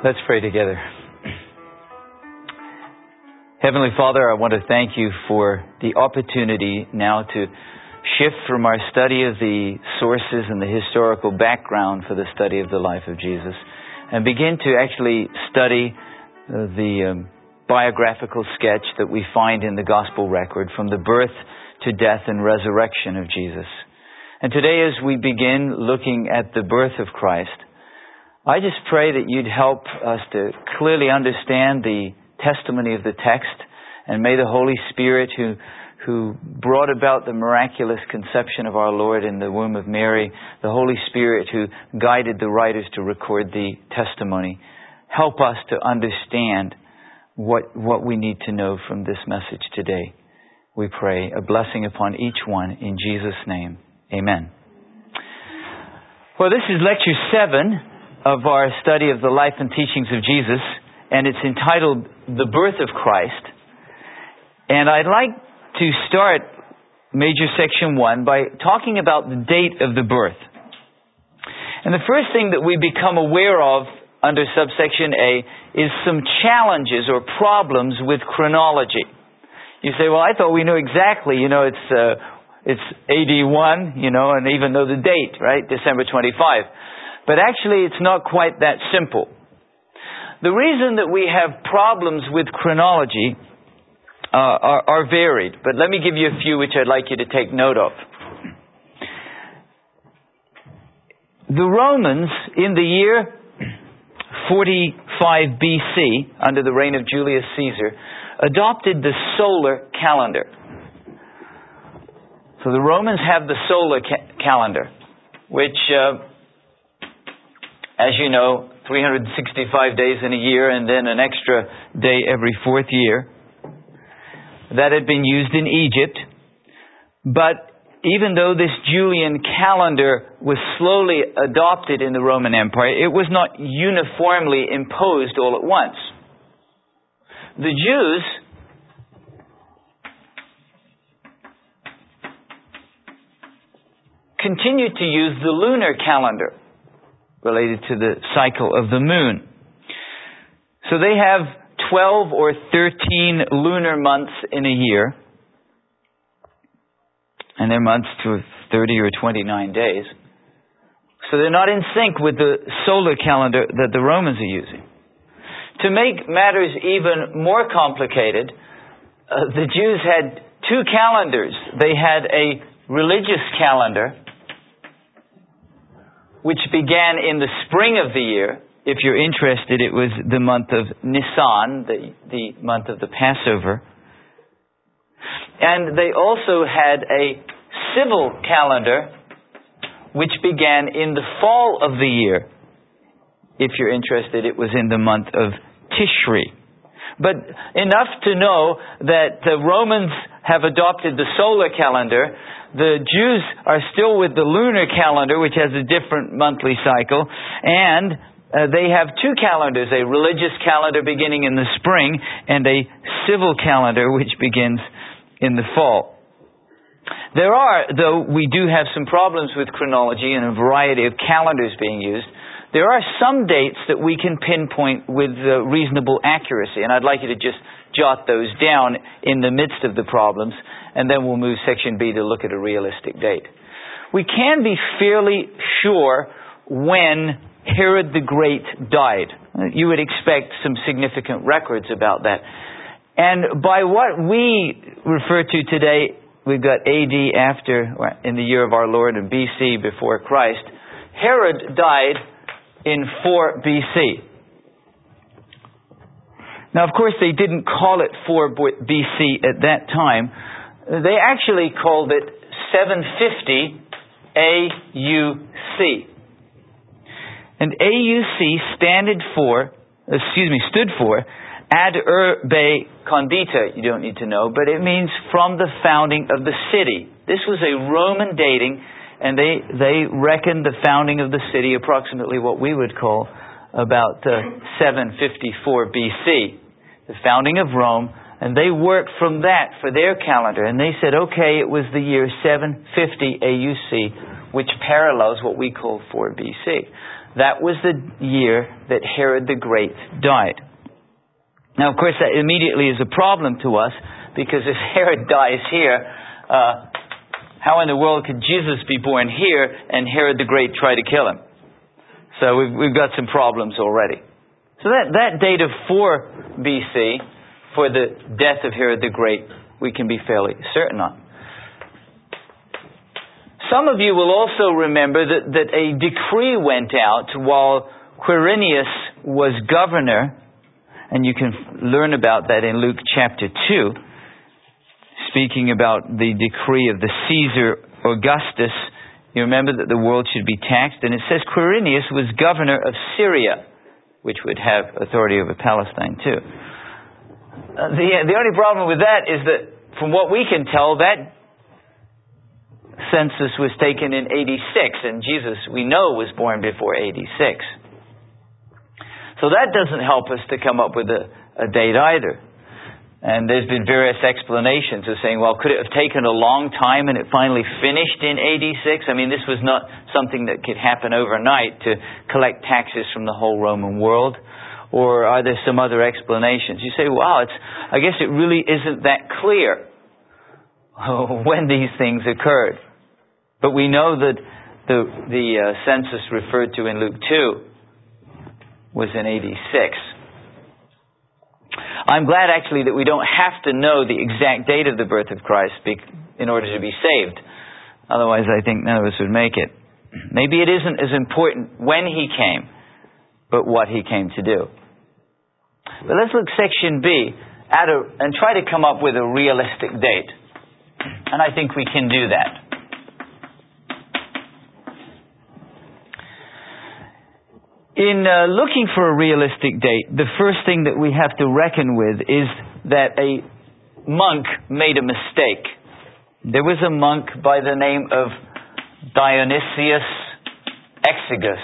Let's pray together. Heavenly Father, I want to thank you for the opportunity now to shift from our study of the sources and the historical background for the study of the life of Jesus and begin to actually study the biographical sketch that we find in the gospel record from the birth to death and resurrection of Jesus. And today, as we begin looking at the birth of Christ, I just pray that you'd help us to clearly understand the testimony of the text, and may the Holy Spirit who brought about the miraculous conception of our Lord in the womb of Mary, the Holy Spirit who guided the writers to record the testimony, help us to understand what we need to know from this message today. We pray a blessing upon each one in Jesus' name. Amen. Well, this is lecture 7 of our study of the life and teachings of Jesus, and it's entitled The Birth of Christ. And I'd like to start major section 1 by talking about the date of the birth. And the first thing that we become aware of under subsection A is some challenges or problems with chronology. You say, well, I thought we knew exactly, it's AD 1, and even know the date, right? December 25. But actually, it's not quite that simple. The reason that we have problems with chronology are varied, but let me give you a few which I'd like you to take note of. The Romans, in the year 45 BC, under the reign of Julius Caesar, adopted the solar calendar. So the Romans have the solar calendar, which, as you know, 365 days in a year and then an extra day every fourth year. That had been used in Egypt. But even though this Julian calendar was slowly adopted in the Roman Empire, it was not uniformly imposed all at once. The Jews continued to use the lunar calendar related to the cycle of the moon. So they have 12 or 13 lunar months in a year, and their months to 30 or 29 days. So they're not in sync with the solar calendar that the Romans are using. To make matters even more complicated, the Jews had two calendars. They had a religious calendar, which began in the spring of the year. If you're interested, it was the month of Nisan, the month of the Passover. And they also had a civil calendar, which began in the fall of the year. If you're interested, it was in the month of Tishri. But enough to know that the Romans have adopted the solar calendar. The Jews are still with the lunar calendar, which has a different monthly cycle. And they have two calendars, a religious calendar beginning in the spring and a civil calendar which begins in the fall. There are, though we do have some problems with chronology and a variety of calendars being used, there are some dates that we can pinpoint with reasonable accuracy. And I'd like you to just jot those down in the midst of the problems, and then we'll move section B to look at a realistic date. We can be fairly sure when Herod the Great died. You would expect some significant records about that. And by what we refer to today, we've got AD in the year of our Lord, and BC before Christ. Herod died in 4 BC. Now, of course, they didn't call it 4 BC at that time. They actually called it 750 AUC. And AUC stood for Ad Urbe Condita. You don't need to know, but it means from the founding of the city. This was a Roman dating, and they reckoned the founding of the city approximately what we would call about 754 BC. The founding of Rome, and they worked from that for their calendar. And they said, okay, it was the year 750 AUC, which parallels what we call 4 BC. that was the year that Herod the Great died. Now, of course, that immediately is a problem to us, because if Herod dies here, how in the world could Jesus be born here and Herod the Great try to kill him? So we've got some problems already. So that date of 4 BC for the death of Herod the Great, we can be fairly certain on. Some of you will also remember that a decree went out while Quirinius was governor, and you can learn about that in Luke chapter 2, speaking about the decree of the Caesar Augustus. You remember that the world should be taxed, and it says Quirinius was governor of Syria, which would have authority over Palestine too. The only problem with that is that, from what we can tell, that census was taken in 86, and Jesus, we know, was born before 86. So that doesn't help us to come up with a date either. And there's been various explanations of saying, well, could it have taken a long time and it finally finished in 86? I mean, this was not something that could happen overnight to collect taxes from the whole Roman world. Or are there some other explanations? You say, wow, I guess it really isn't that clear when these things occurred. But we know that the census referred to in Luke 2 was in 86. I'm glad actually that we don't have to know the exact date of the birth of Christ in order to be saved. Otherwise, I think none of us would make it. Maybe it isn't as important when He came, but what He came to do. But let's look section B and try to come up with a realistic date. And I think we can do that. In looking for a realistic date, the first thing that we have to reckon with is that a monk made a mistake. There was a monk by the name of Dionysius Exiguus,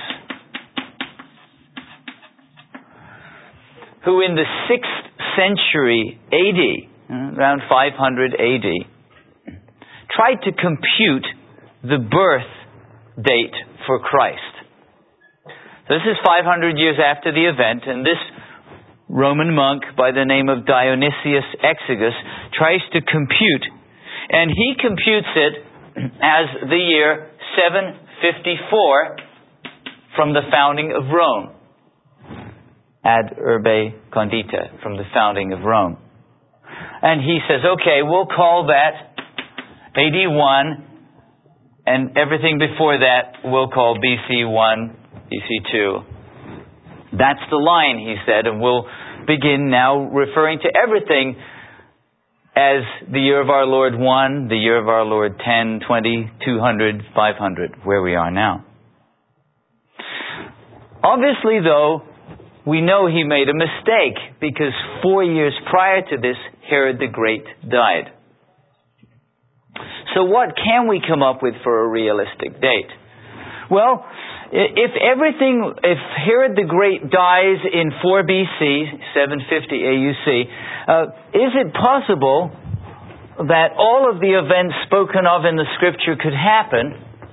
who in the 6th century AD, around 500 AD, tried to compute the birth date for Christ. This is 500 years after the event, and this Roman monk by the name of Dionysius Exiguus tries to compute, and he computes it as the year 754 from the founding of Rome. Ad urbe condita, from the founding of Rome. And he says, okay, we'll call that AD 1, and everything before that we'll call BC 1, BC 2. That's the line, he said, and we'll begin now referring to everything as the year of our Lord 1, the year of our Lord 10, 20, 200, 500, where we are now. Obviously, though, we know he made a mistake, because 4 years prior to this, Herod the Great died. So what can we come up with for a realistic date? Well, if Herod the Great dies in 4 BC, 750 AUC, is it possible that all of the events spoken of in the Scripture could happen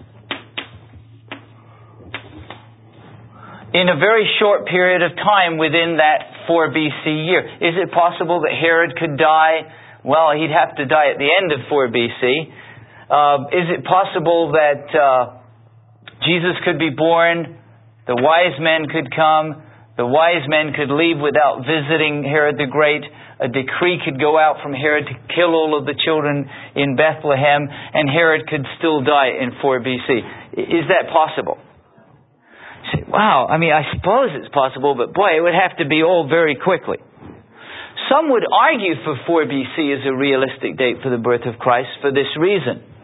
in a very short period of time within that 4 BC year? Is it possible that Herod could die? Well, he'd have to die at the end of 4 BC. Is it possible that Jesus could be born, the wise men could come, the wise men could leave without visiting Herod the Great, a decree could go out from Herod to kill all of the children in Bethlehem, and Herod could still die in 4 BC? Is that possible? You say, wow, I suppose it's possible, but boy, it would have to be all very quickly. Some would argue for 4 BC as a realistic date for the birth of Christ for this reason.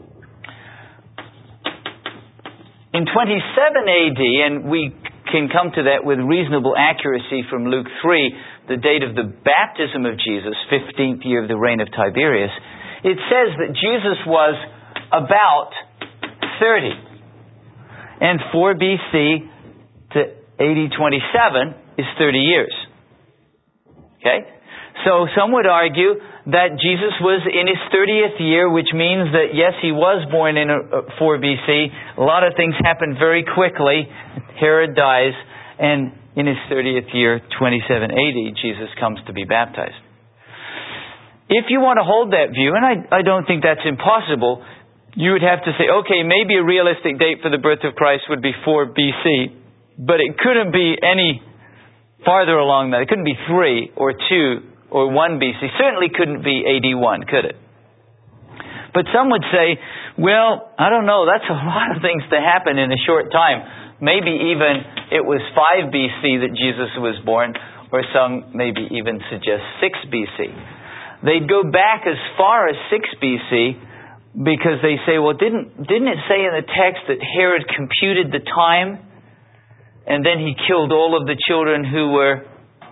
In 27 AD, and we can come to that with reasonable accuracy from Luke 3, the date of the baptism of Jesus, 15th year of the reign of Tiberius, it says that Jesus was about 30. And 4 BC to AD 27 is 30 years. Okay? So some would argue that Jesus was in His 30th year, which means that, yes, He was born in 4 BC. A lot of things happened very quickly. Herod dies, and in His 30th year, 27 AD, Jesus comes to be baptized. If you want to hold that view, and I don't think that's impossible, you would have to say, okay, maybe a realistic date for the birth of Christ would be 4 BC, but it couldn't be any farther along that. It couldn't be 3 or 2 or 1 BC. Certainly couldn't be AD 1, could it? But some would say, well, I don't know, that's a lot of things to happen in a short time. Maybe even it was 5 BC that Jesus was born, or some maybe even suggest 6 BC. They'd go back as far as 6 BC because they say, well, didn't it say in the text that Herod computed the time and then he killed all of the children who were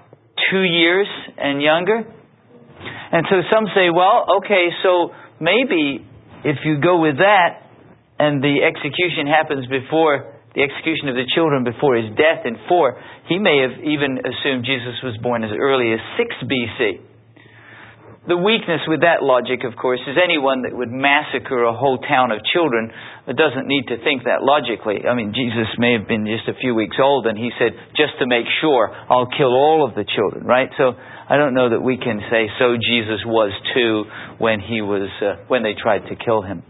2 years and younger? And so some say, well, okay, so maybe if you go with that and the execution happens before the execution of the children before His death in 4, he may have even assumed Jesus was born as early as 6 BC. The weakness with that logic, of course, is anyone that would massacre a whole town of children doesn't need to think that logically. I mean, Jesus may have been just a few weeks old and He said, just to make sure, I'll kill all of the children, right? So I don't know that we can say, so Jesus was too when they tried to kill Him.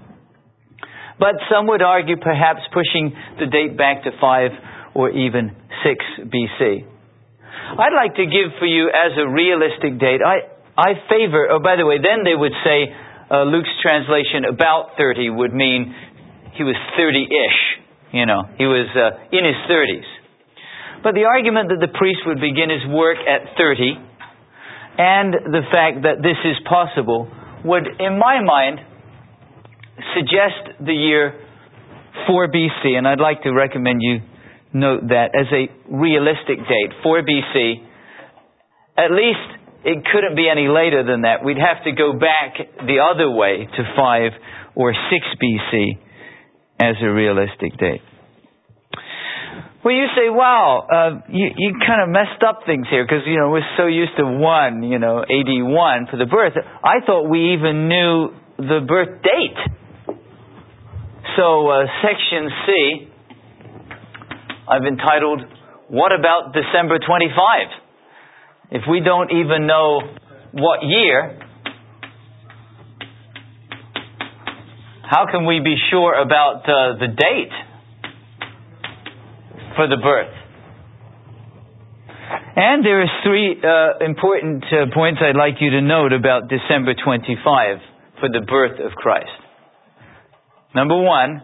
But some would argue perhaps pushing the date back to 5 or even 6 BC. I'd like to give for you as a realistic date, I favor, by the way, then they would say Luke's translation about 30 would mean he was 30-ish. He was in his 30s. But the argument that the priest would begin his work at 30 and the fact that this is possible would, in my mind, suggest the year 4 BC. And I'd like to recommend you note that as a realistic date, 4 BC. At least it couldn't be any later than that. We'd have to go back the other way to 5 or 6 BC as a realistic date. Well, you say, wow, you kind of messed up things here because, we're so used to 1, AD 1 for the birth. I thought we even knew the birth date. So, section C, I've entitled, What About December 25? If we don't even know what year, how can we be sure about the date for the birth? And there are 3 important points I'd like you to note about December 25 for the birth of Christ. Number 1,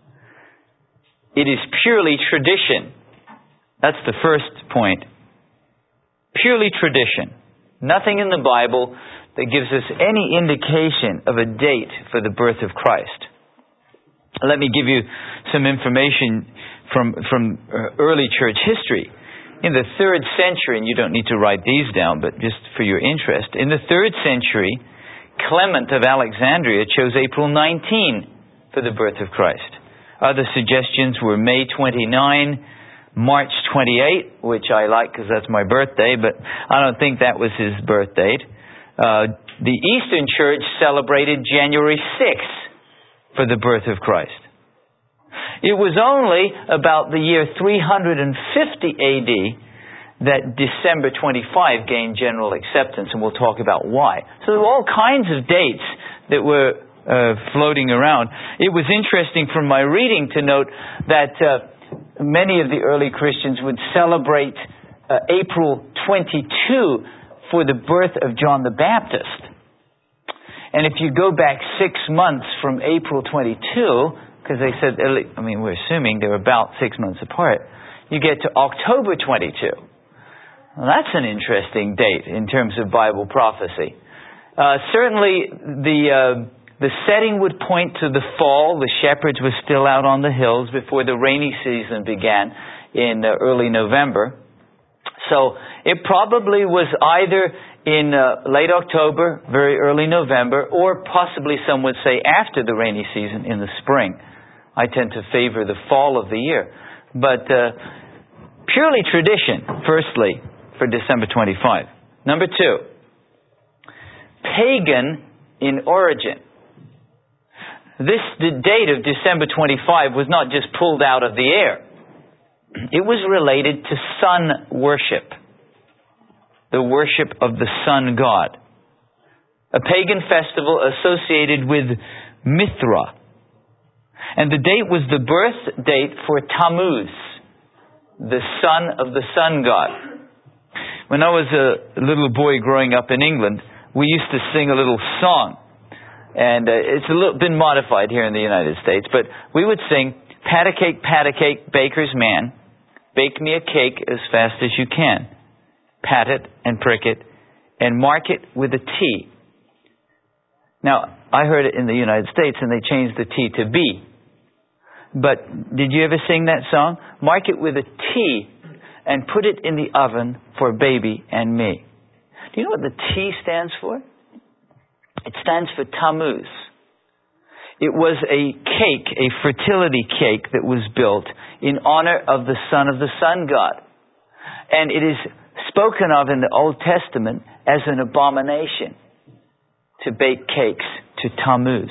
it is purely tradition. That's the first point. Purely tradition. Nothing in the Bible that gives us any indication of a date for the birth of Christ. Let me give you some information from early church history. In the 3rd century, and you don't need to write these down, but just for your interest, in the 3rd century, Clement of Alexandria chose April 19 for the birth of Christ. Other suggestions were May 29, March 28, which I like because that's my birthday, but I don't think that was his birth date. The Eastern Church celebrated January 6th for the birth of Christ. It was only about the year 350 AD that December 25 gained general acceptance, and we'll talk about why. So there were all kinds of dates that were floating around. It was interesting from my reading to note that many of the early Christians would celebrate April 22 for the birth of John the Baptist. And if you go back 6 months from April 22, because they said, we're assuming they're about 6 months apart, you get to October 22. Well, that's an interesting date in terms of Bible prophecy. Certainly, the setting would point to the fall. The shepherds were still out on the hills before the rainy season began in early November. So it probably was either in late October, very early November, or possibly some would say after the rainy season in the spring. I tend to favor the fall of the year. But purely tradition, firstly, for December 25. Number 2, pagan in origin. The date of December 25 was not just pulled out of the air. It was related to sun worship. The worship of the sun god. A pagan festival associated with Mithra. And the date was the birth date for Tammuz, the son of the sun god. When I was a little boy growing up in England, we used to sing a little song. And it's been modified here in the United States. But we would sing, pat a cake, baker's man. Bake me a cake as fast as you can. Pat it and prick it and mark it with a T. Now, I heard it in the United States and they changed the T to B. But did you ever sing that song? Mark it with a T and put it in the oven for baby and me. Do you know what the T stands for? It stands for Tammuz. It was a cake, a fertility cake that was built in honor of the son of the sun god. And it is spoken of in the Old Testament as an abomination to bake cakes to Tammuz.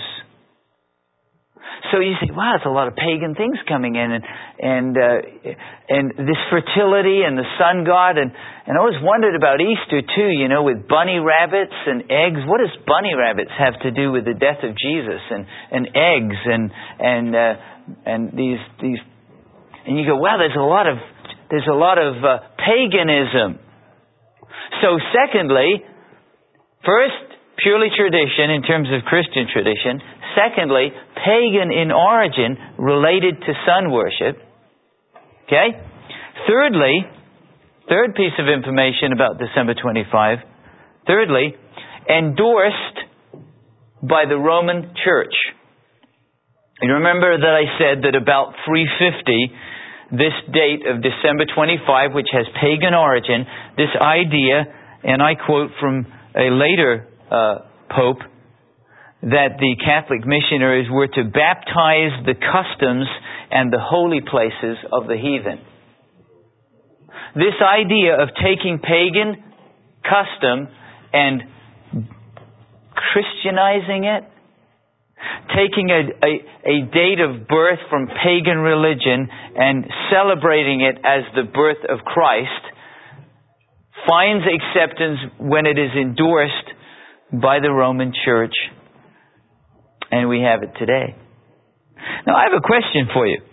So you say, wow, it's a lot of pagan things coming in, and this fertility and the sun god, and I always wondered about Easter too, with bunny rabbits and eggs. What does bunny rabbits have to do with the death of Jesus and eggs and these and you go, wow, there's a lot of paganism. So secondly, first, purely tradition in terms of Christian tradition. Secondly, pagan in origin related to sun worship. Okay? Thirdly, third piece of information about December 25. Thirdly, endorsed by the Roman Church. You remember that I said that about 350, this date of December 25, which has pagan origin, this idea, and I quote from a later Pope, that the Catholic missionaries were to baptize the customs and the holy places of the heathen. This idea of taking pagan custom and Christianizing it, taking a date of birth from pagan religion and celebrating it as the birth of Christ, finds acceptance when it is endorsed by the Roman Church. And we have it today. Now, I have a question for you.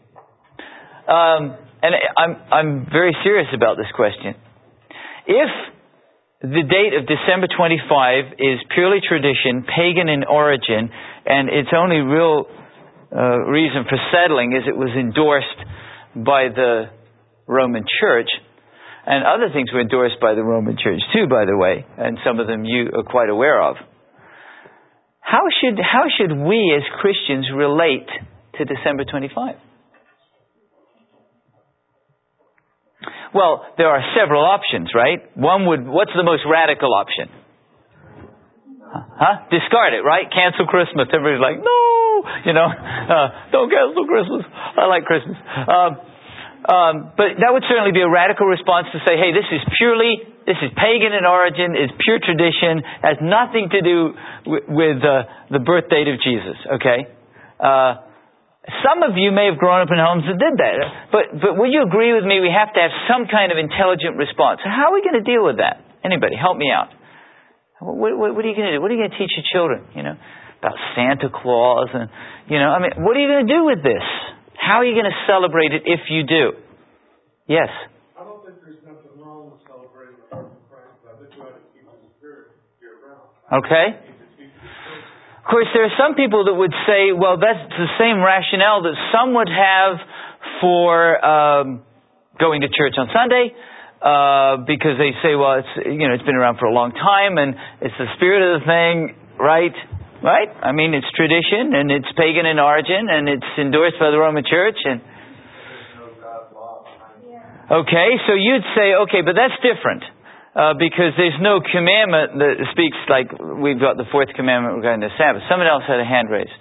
And I'm very serious about this question. If the date of December 25 is purely tradition, pagan in origin, and its only real reason for settling is it was endorsed by the Roman Church, and other things were endorsed by the Roman Church too, by the way, and some of them you are quite aware of. How should we as Christians relate to December 25? Well, there are several options, right? What's the most radical option? Discard it, right? Cancel Christmas. Everybody's like, no! Don't cancel Christmas. I like Christmas. But that would certainly be a radical response to say, hey, this is pagan in origin, it's pure tradition, has nothing to do with the birth date of Jesus, okay? Some of you may have grown up in homes that did that, but would you agree with me we have to have some kind of intelligent response? So how are we going to deal with that? Anybody, help me out. What are you going to do? What are you going to teach your children, about Santa Claus and, what are you going to do with this? How are you going to celebrate it if you do? Yes? I don't think there's nothing wrong with celebrating the birth of Christ. I think we ought to keep the spirit year-round. Okay. Of course, there are some people that would say, well, that's the same rationale that some would have for going to church on Sunday, because they say, well, it's been around for a long time, and it's the spirit of the thing, right? Right? I mean, it's tradition, and it's pagan in origin, and it's endorsed by the Roman Church. And okay, so you'd say, okay, but that's different, because there's no commandment that speaks like we've got the fourth commandment regarding the Sabbath. Someone else had a hand raised.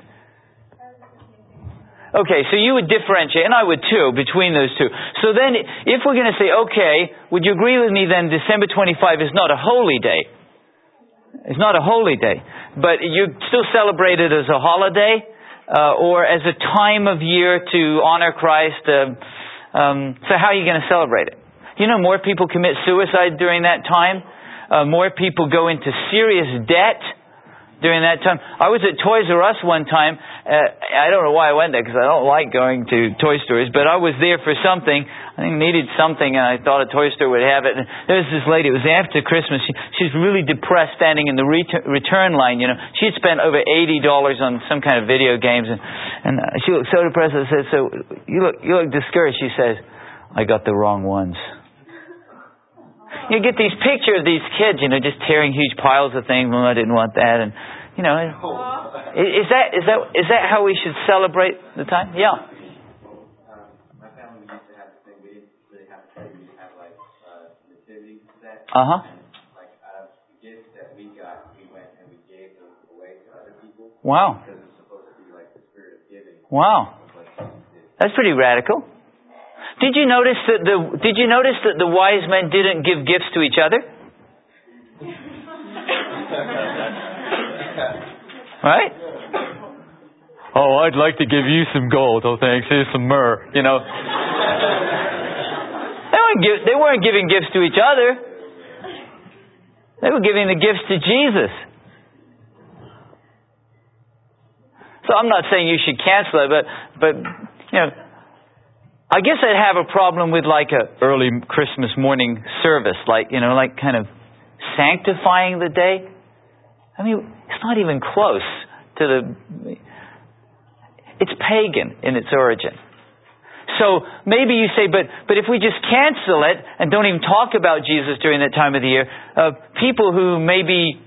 Okay, so you would differentiate, and I would too, between those two. So then, if we're going to say, okay, would you agree with me then December 25 is not a holy day? It's not a holy day. But you still celebrate it as a holiday or as a time of year to honor Christ. So how are you going to celebrate it? You know, more people commit suicide during that time. More people go into serious debt during that time. I was at Toys R Us one time. I don't know why I went there because I don't like going to toy stores, but I was there for something. I think needed something, and I thought a toy store would have it. And there was this lady. It was after Christmas. She's really depressed, standing in the return line. You know, she had spent over $80 on some kind of video games, and she looked so depressed. I said, "So you look discouraged." She says, "I got the wrong ones." You get these pictures of these kids, you know, just tearing huge piles of things. Well, I didn't want that, and you know, is that how we should celebrate the time? Yeah. My family used to have this thing. We didn't really have a tree. We have like nativity set. Uh-huh. And like out of gifts that we got, we went and we gave them away to other people. Wow. Because it's supposed to be like the spirit of giving. Wow. That's pretty radical. Did you notice that the wise men didn't give gifts to each other? Right? Oh, I'd like to give you some gold. Oh, thanks. Here's some myrrh. You know. They weren't giving gifts to each other. They were giving the gifts to Jesus. So I'm not saying you should cancel it, but you know, I guess I'd have a problem with like a early Christmas morning service, like kind of sanctifying the day. I mean, it's not even close to it's pagan in its origin. So maybe you say, but if we just cancel it and don't even talk about Jesus during that time of the year, people who maybe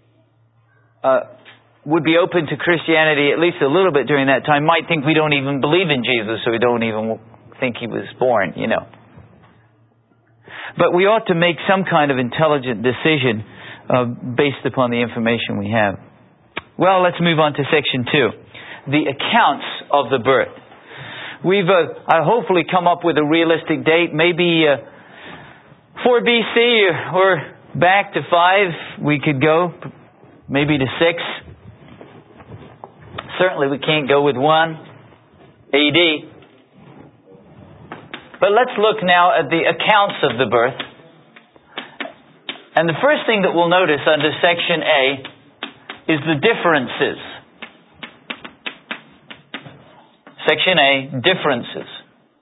would be open to Christianity at least a little bit during that time might think we don't even believe in Jesus, or we don't even think He was born, you know. But we ought to make some kind of intelligent decision based upon the information we have. Well, let's move on to section 2. The accounts of the birth. We've hopefully come up with a realistic date, maybe 4 BC or back to 5 we could go, maybe to 6. Certainly we can't go with 1 AD. But let's look now at the accounts of the birth. And the first thing that we'll notice under section A is the differences. Section A, differences.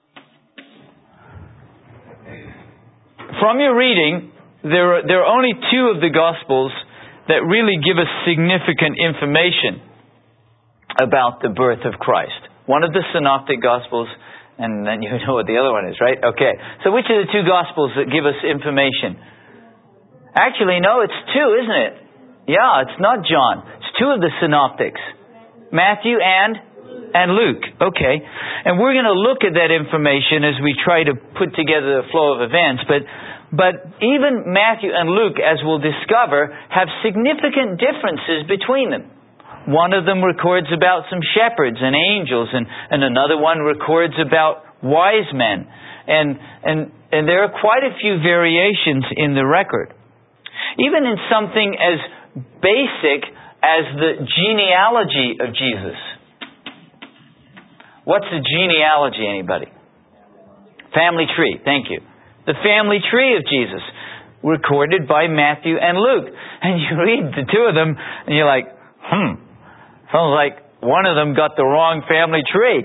From your reading, there are only 2 of the Gospels that really give us significant information about the birth of Christ. One of the Synoptic Gospels, and then you know what the other one is, right? Okay. So which are the 2 Gospels that give us information? Actually, no, it's 2, isn't it? Yeah, it's not John. It's 2 of the Synoptics. Matthew and Luke. Okay. And we're going to look at that information as we try to put together the flow of events. But even Matthew and Luke, as we'll discover, have significant differences between them. One of them records about some shepherds and angels, and another one records about wise men. And there are quite a few variations in the record. Even in something as basic as the genealogy of Jesus. What's the genealogy, anybody? Family tree, thank you. The family tree of Jesus, recorded by Matthew and Luke. And you read the 2 of them, and you're like, sounds like one of them got the wrong family tree.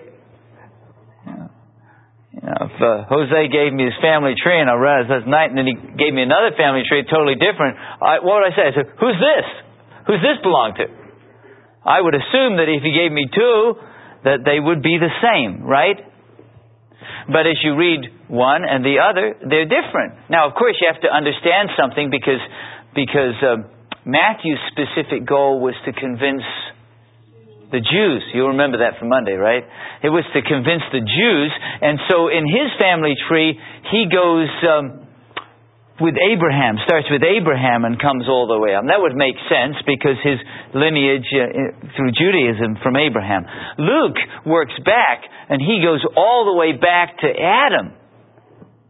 You know, if Jose gave me his family tree and I read it last night, and then he gave me another family tree totally different, what would I say? I said, who's this? Who's this belong to? I would assume that if he gave me 2, that they would be the same, right? But as you read one and the other, they're different. Now, of course, you have to understand something because Matthew's specific goal was to convince the Jews. You'll remember that from Monday, right? It was to convince the Jews. And so in his family tree, he goes with Abraham, starts with Abraham and comes all the way up. And that would make sense because his lineage through Judaism from Abraham. Luke works back and he goes all the way back to Adam,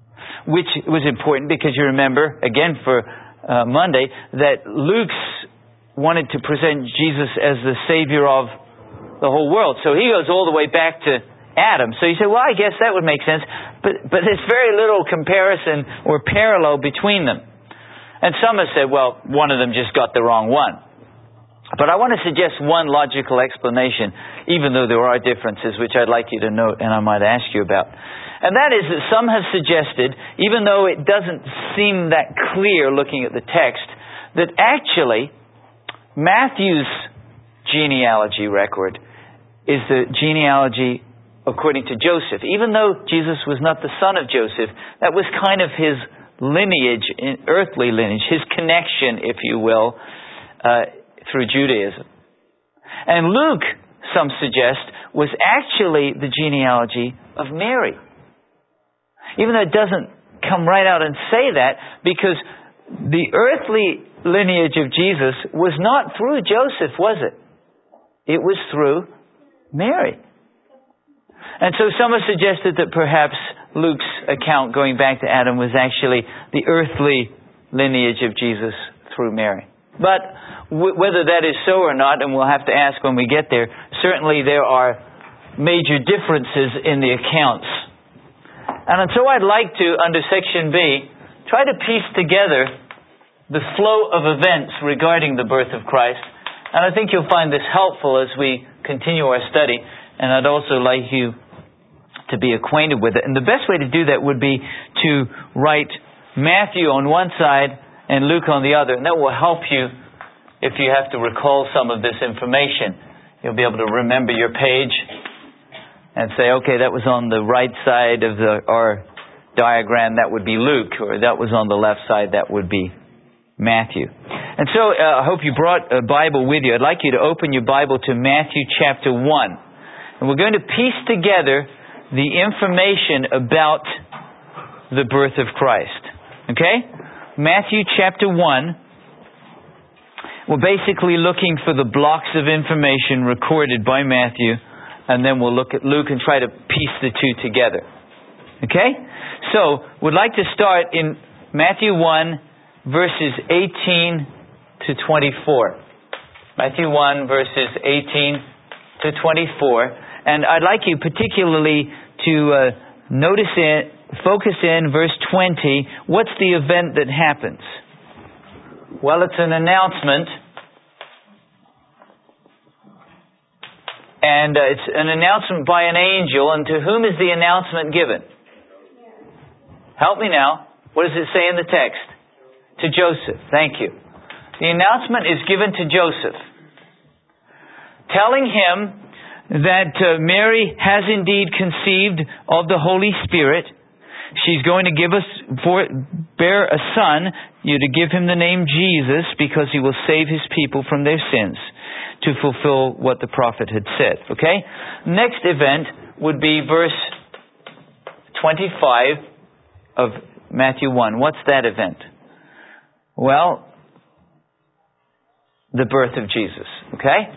which was important because you remember, again for Monday, that Luke's wanted to present Jesus as the Savior of the whole world. So he goes all the way back to Adam. So you say, well, I guess that would make sense. But there's very little comparison or parallel between them. And some have said, well, one of them just got the wrong one. But I want to suggest one logical explanation, even though there are differences, which I'd like you to note and I might ask you about. And that is that some have suggested, even though it doesn't seem that clear looking at the text, that actually Matthew's genealogy record is the genealogy according to Joseph. Even though Jesus was not the son of Joseph, that was kind of his lineage, earthly lineage, his connection, if you will, through Judaism. And Luke, some suggest, was actually the genealogy of Mary. Even though it doesn't come right out and say that, because the earthly lineage of Jesus was not through Joseph, was it? It was through Mary. And so some have suggested that perhaps Luke's account going back to Adam was actually the earthly lineage of Jesus through Mary. But whether that is so or not, and we'll have to ask when we get there, certainly there are major differences in the accounts. And so I'd like to, under Section B, try to piece together the flow of events regarding the birth of Christ. And I think you'll find this helpful as we continue our study. And I'd also like you to be acquainted with it. And the best way to do that would be to write Matthew on one side and Luke on the other. And that will help you if you have to recall some of this information. You'll be able to remember your page and say, okay, that was on the right side of our diagram, that would be Luke, or that was on the left side, that would be Matthew. And so I hope you brought a Bible with you. I'd like you to open your Bible to Matthew chapter 1. And we're going to piece together the information about the birth of Christ. Okay? Matthew chapter 1. We're basically looking for the blocks of information recorded by Matthew, and then we'll look at Luke and try to piece the two together. Okay? So, we'd like to start in Matthew 1, verses 18 to 24. Matthew 1, verses 18 to 24. And I'd like you particularly to focus in verse 20. What's the event that happens? Well, it's an announcement. And it's an announcement by an angel. And to whom is the announcement given? Help me now. What does it say in the text? To Joseph. Thank you. The announcement is given to Joseph, telling him that Mary has indeed conceived of the Holy Spirit. She's going to bear a son. You're to give him the name Jesus, because he will save his people from their sins, to fulfill what the prophet had said. Okay? Next event would be verse 25 of Matthew 1. What's that event? Well, the birth of Jesus. Okay?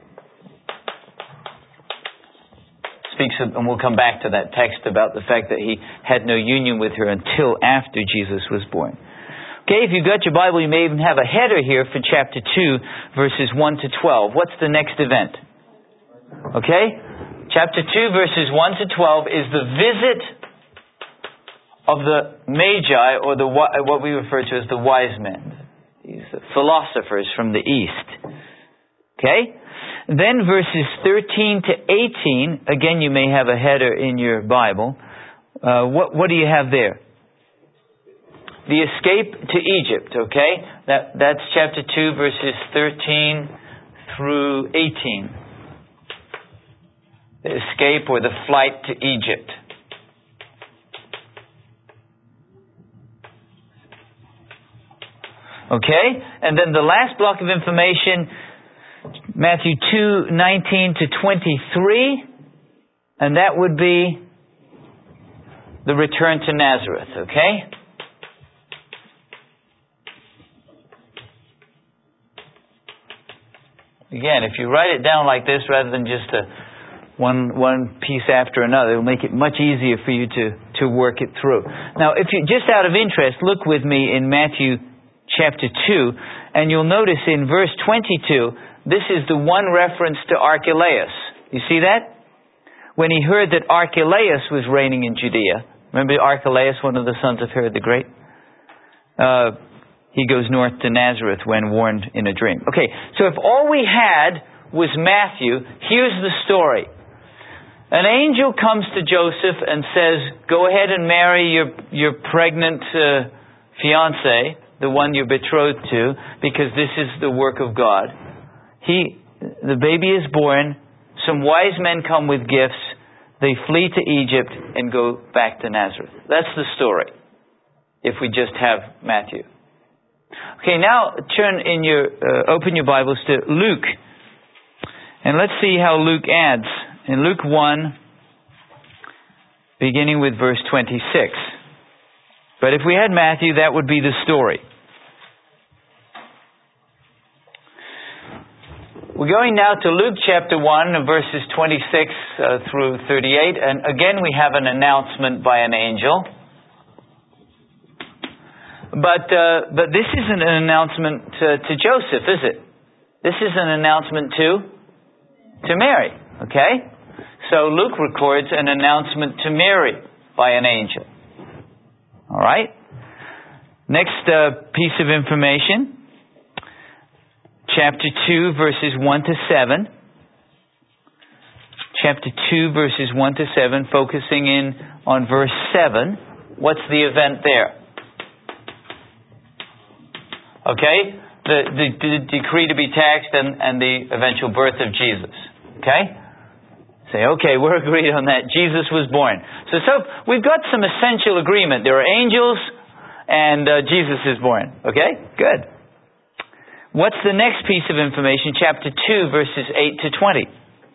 Speaks of, and we'll come back to that text about the fact that he had no union with her until after Jesus was born. Okay, if you've got your Bible, you may even have a header here for chapter 2, verses 1 to 12. What's the next event? Okay, chapter 2, verses 1 to 12 is the visit of the Magi, or what we refer to as the wise men. These philosophers from the East. Okay? Then verses 13 to 18, again you may have a header in your Bible. What do you have there? The escape to Egypt, okay? That's chapter 2, verses 13 through 18. The escape or the flight to Egypt. Okay? And then the last block of information, Matthew 2:19 to 23, and that would be the return to Nazareth, okay? Again, if you write it down like this rather than just one piece after another, it will make it much easier for you to work it through. Now, if you just out of interest, look with me in Matthew chapter 2, And you'll notice in verse 22, this is the one reference to Archelaus. You see that? When he heard that Archelaus was reigning in Judea. Remember Archelaus, one of the sons of Herod the Great? He goes north to Nazareth when warned in a dream. Okay, so if all we had was Matthew, here's the story. An angel comes to Joseph and says, go ahead and marry your pregnant fiancé, the one you're betrothed to, because this is the work of God. The baby is born. Some wise men come with gifts. They flee to Egypt and go back to Nazareth. That's the story, if we just have Matthew. Okay, now open your Bibles to Luke. And let's see how Luke adds. In Luke 1, beginning with verse 26. But if we had Matthew, that would be the story. We're going now to Luke chapter 1, verses 26 through 38. And again, we have an announcement by an angel. But this isn't an announcement to Joseph, is it? This is an announcement to Mary. Okay? So Luke records an announcement to Mary by an angel. All right? Next piece of information. Chapter 2, verses 1 to 7. Chapter 2, verses 1 to 7, focusing in on verse 7. What's the event there? Okay? The decree to be taxed and the eventual birth of Jesus. Okay? Say, okay, we're agreed on that. Jesus was born. So we've got some essential agreement. There are angels and Jesus is born. Okay? Good. What's the next piece of information? Chapter 2, verses 8 to 20.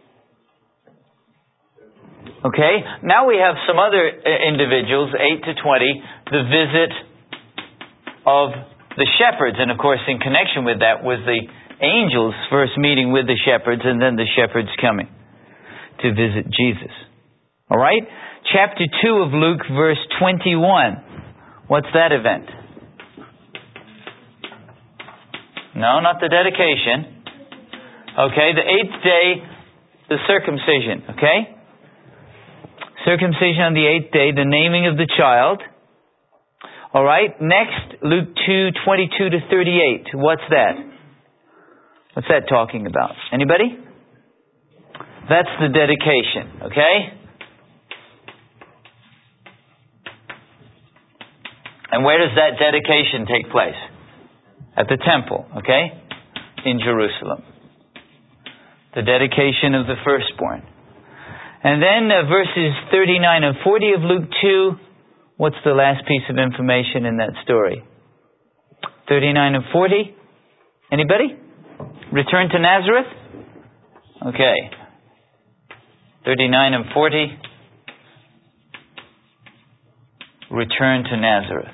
Okay? Now we have some other individuals, 8 to 20, the visit of the shepherds. And of course, in connection with that was the angels first meeting with the shepherds and then the shepherds coming to visit Jesus. All right? Chapter 2 of Luke, verse 21. What's that event? No, not the dedication. Okay, the 8th day, the circumcision. Okay? Circumcision on the 8th day, the naming of the child. All right, next, Luke 2:22 to 38. What's that? What's that talking about? Anybody? That's the dedication, okay? And where does that dedication take place? At the temple, okay? In Jerusalem. The dedication of the firstborn. And then verses 39 and 40 of Luke 2. What's the last piece of information in that story? 39 and 40? Anybody? Return to Nazareth? Okay. 39 and 40. Return to Nazareth.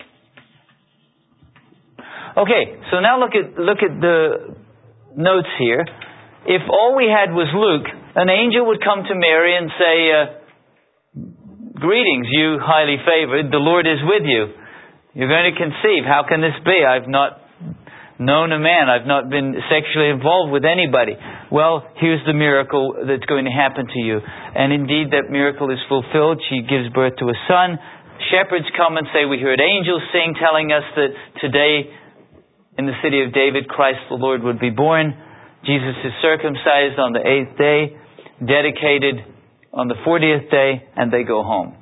Okay, so now look at the notes here. If all we had was Luke, an angel would come to Mary and say, greetings, you highly favored, the Lord is with you. You're going to conceive. How can this be? I've not known a man. I've not been sexually involved with anybody. Well, here's the miracle that's going to happen to you. And indeed, that miracle is fulfilled. She gives birth to a son. Shepherds come and say, we heard angels sing, telling us that today in the city of David, Christ the Lord would be born. Jesus is circumcised on the 8th day, dedicated on the 40th day, and they go home.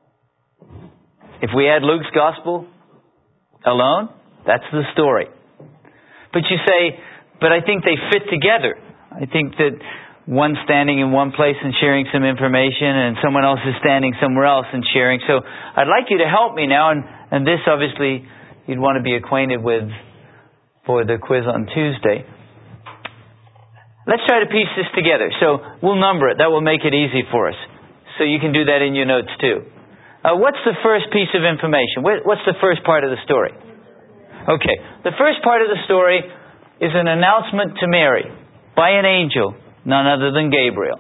If we had Luke's gospel alone, that's the story. But you say, but I think they fit together. I think that one standing in one place and sharing some information, and someone else is standing somewhere else and sharing. So I'd like you to help me now, and this obviously you'd want to be acquainted with for the quiz on Tuesday. Let's try to piece this together. So we'll number it. That will make it easy for us. So you can do that in your notes too. What's the first piece of information? What's the first part of the story? Okay. The first part of the story is an announcement to Mary by an angel, none other than Gabriel.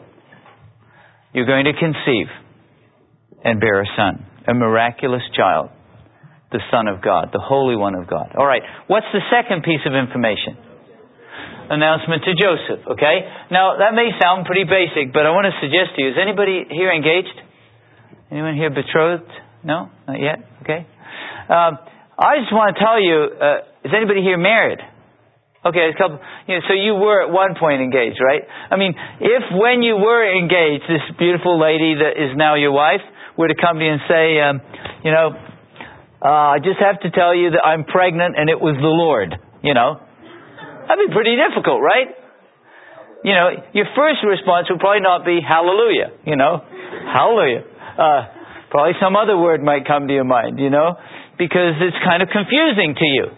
You're going to conceive and bear a son, a miraculous child. the Son of God, the Holy One of God. All right, what's the second piece of information? Announcement to Joseph, okay? Now, that may sound pretty basic, but I want to suggest to you, is anybody here engaged? Anyone here betrothed? No? Not yet? Okay. I just want to tell you, is anybody here married? Okay, a couple. So you were at one point engaged, right? I mean, if when you were engaged, this beautiful lady that is now your wife were to come to you and say, I just have to tell you that I'm pregnant and it was the Lord, that'd be pretty difficult, right? Your first response would probably not be hallelujah, hallelujah. Probably some other word might come to your mind, because it's kind of confusing to you.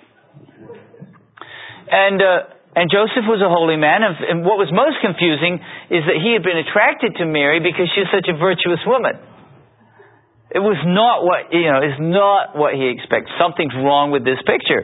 And Joseph was a holy man, and what was most confusing is that he had been attracted to Mary because she's such a virtuous woman. It was not what he expects. Something's wrong with this picture.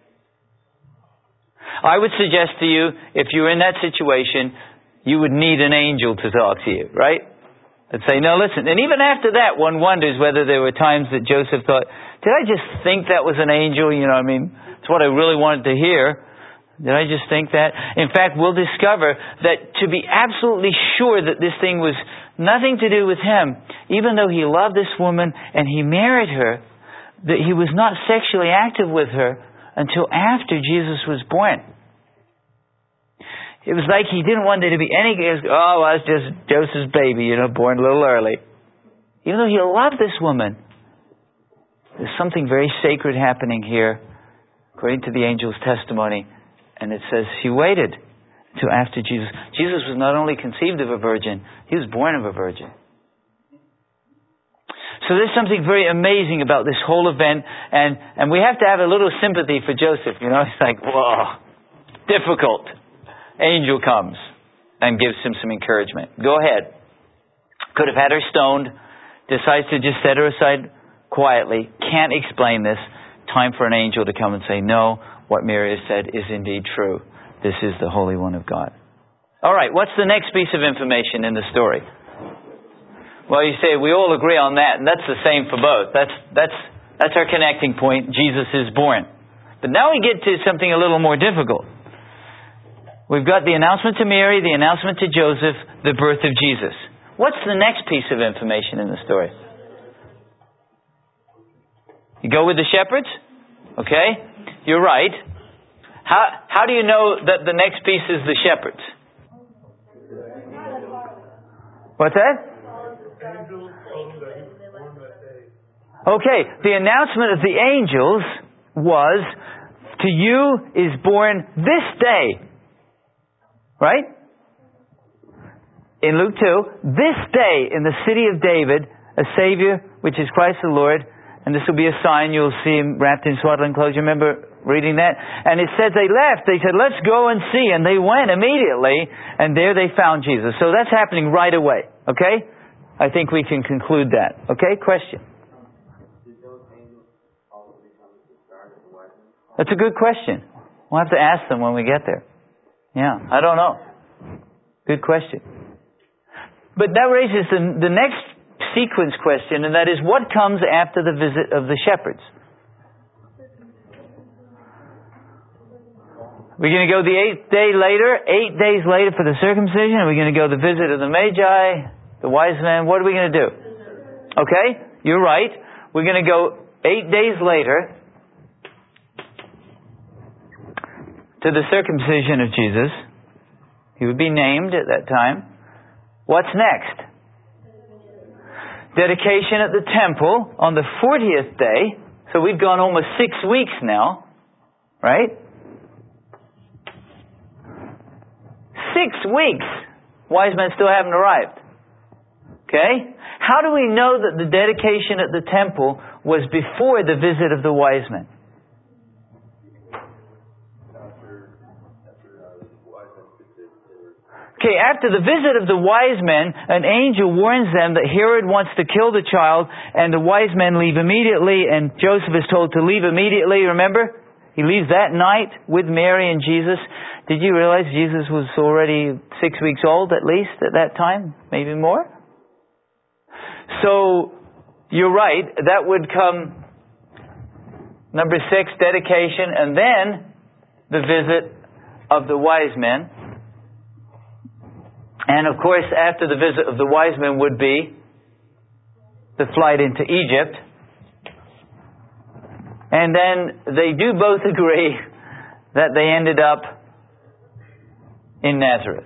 I would suggest to you, if you're in that situation, you would need an angel to talk to you, right? And say, no, listen. And even after that, one wonders whether there were times that Joseph thought, did I just think that was an angel? It's what I really wanted to hear. Did I just think that? In fact, we'll discover that to be absolutely sure that this thing was nothing to do with him, even though he loved this woman and he married her, that he was not sexually active with her until after Jesus was born. It was like he didn't want there to be any, it's just Joseph's baby, born a little early. Even though he loved this woman, there's something very sacred happening here, according to the angel's testimony. And it says she waited till after Jesus. Jesus was not only conceived of a virgin, he was born of a virgin. So there's something very amazing about this whole event, and we have to have a little sympathy for Joseph. It's like, whoa, difficult. Angel comes and gives him some encouragement. Go ahead. Could have had her stoned. Decides to just set her aside quietly. Can't explain this. Time for an angel to come and say, no, what Mary has said is indeed true. This is the Holy One of God. All right, what's the next piece of information in the story? Well, you say, we all agree on that, and that's the same for both. That's our connecting point. Jesus is born. But now we get to something a little more difficult. We've got the announcement to Mary, the announcement to Joseph, the birth of Jesus. What's the next piece of information in the story? You go with the shepherds? Okay. You're right. How do you know that the next piece is the shepherds? What's that? Okay, the announcement of the angels was, to you is born this day. Right? In Luke 2, this day in the city of David, a Savior, which is Christ the Lord, and this will be a sign, you'll see him wrapped in swaddling clothes. You remember reading that? And it says they left. They said, let's go and see. And they went immediately, and there they found Jesus. So that's happening right away. Okay? I think we can conclude that. Okay? Question? That's a good question. We'll have to ask them when we get there. Yeah, I don't know. Good question. But that raises the next sequence question, and that is, what comes after the visit of the shepherds? We're going to go the 8th day later, 8 days later for the circumcision. Are we going to go the visit of the Magi, the wise men? What are we going to do? Okay, you're right. We're going to go 8 days later to the circumcision of Jesus. He would be named at that time. What's next? Dedication at the temple on the 40th day. So we've gone almost 6 weeks now. Right? 6 weeks. Wise men still haven't arrived. Okay? How do we know that the dedication at the temple was before the visit of the wise men? Okay, after the visit of the wise men, an angel warns them that Herod wants to kill the child, and the wise men leave immediately, and Joseph is told to leave immediately, remember? He leaves that night with Mary and Jesus. Did you realize Jesus was already 6 weeks old, at least, at that time? Maybe more? So, you're right, that would come Number 6, dedication, and then the visit of the wise men. And of course, after the visit of the wise men would be the flight into Egypt. And then they do both agree that they ended up in Nazareth.